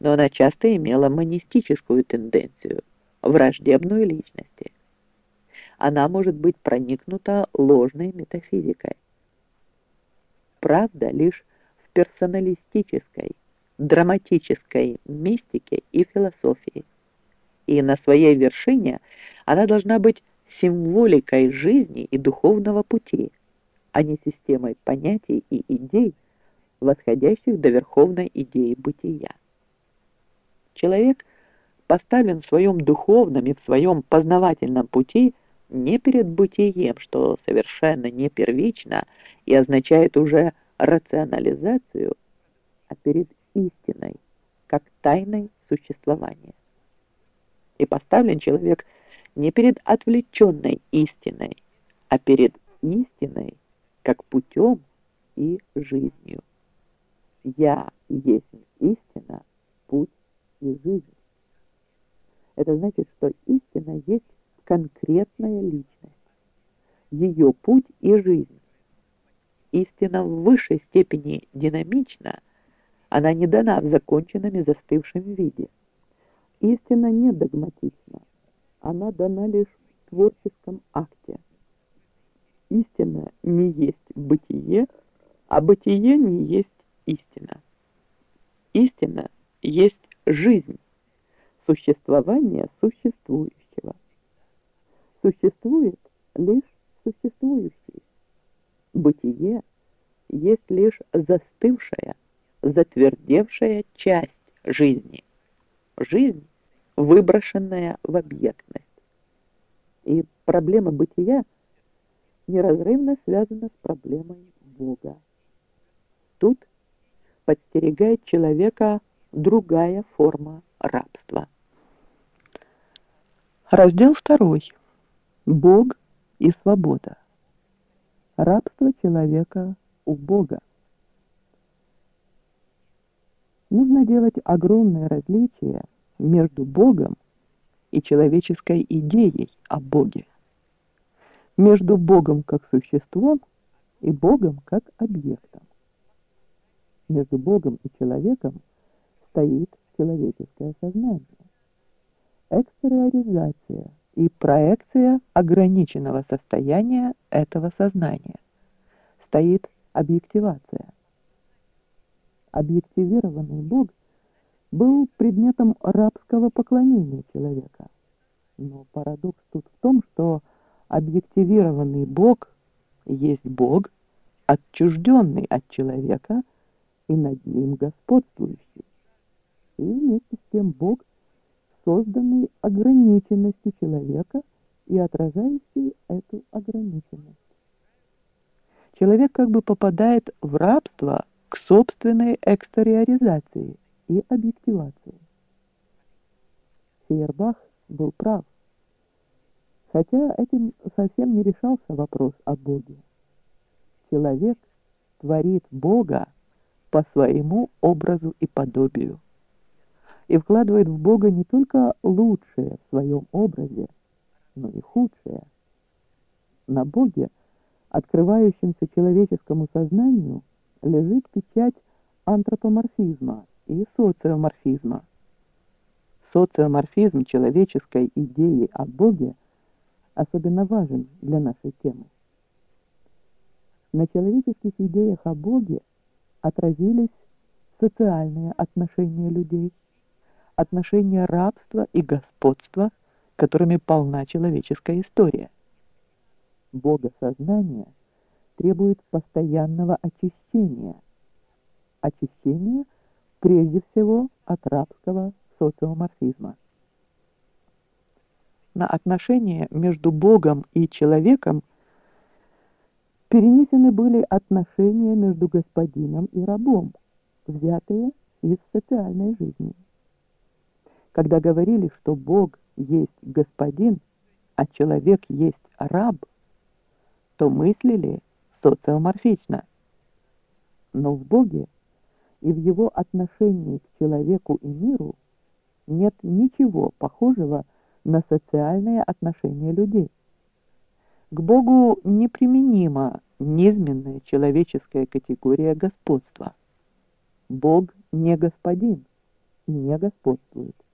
но она часто имела монистическую тенденцию, враждебную личности. Она может быть проникнута ложной метафизикой. Правда лишь в персоналистической, драматической мистике и философии. И на своей вершине она должна быть символикой жизни и духовного пути, а не системой понятий и идей, восходящих до верховной идеи бытия. Человек поставлен в своем духовном и в своем познавательном пути не перед бытием, что совершенно не первично и означает уже рационализацию, а перед истиной, как тайной существования. И поставлен человек не перед отвлеченной истиной, а перед истиной, как путем и жизнью. Я есть истина, путь и жизнь. Это значит, что истина есть конкретная личность, ее путь и жизнь. Истина в высшей степени динамична, она не дана в законченном и застывшем виде. Истина не догматична, она дана лишь в творческом акте. Истина не есть бытие, а бытие не есть истина. Истина есть жизнь, существование существующего. Существует лишь существующий. Бытие есть лишь застывшая, затвердевшая часть жизни. Жизнь, выброшенная в объектность. И проблема бытия неразрывно связана с проблемой Бога. Тут подстерегает человека другая форма рабства. Раздел 2. Бог и свобода. Рабство человека у Бога. Нужно делать огромное различие между Богом и человеческой идеей о Боге. Между Богом как существом и Богом как объектом. Между Богом и человеком стоит человеческое сознание. Экстериоризация и проекция ограниченного состояния этого сознания. Стоит объективация. Объективированный Бог был предметом рабского поклонения человека. Но парадокс тут в том, что объективированный Бог есть Бог, отчужденный от человека и над ним господствующий. И вместе с тем Бог, созданный ограниченностью человека и отражающий эту ограниченность. Человек как бы попадает в рабство к собственной экстериоризации и объективации. Фейербах был прав, хотя этим совсем не решался вопрос о Боге. Человек творит Бога по своему образу и подобию и вкладывает в Бога не только лучшее в своем образе, но и худшее. На Боге, открывающемся человеческому сознанию, лежит печать антропоморфизма и социоморфизма. Социоморфизм человеческой идеи о Боге особенно важен для нашей темы. На человеческих идеях о Боге отразились социальные отношения людей, отношения рабства и господства, которыми полна человеческая история. Богосознание требует постоянного очищения. Очищения прежде всего от рабского социоморфизма. На отношения между Богом и человеком перенесены были отношения между господином и рабом, взятые из социальной жизни. Когда говорили, что Бог есть господин, а человек есть раб, то мыслили социоморфично. Но в Боге и в его отношении к человеку и миру нет ничего похожего на социальные отношения людей. К Богу неприменима низменная человеческая категория господства. Бог не господин, не господствует.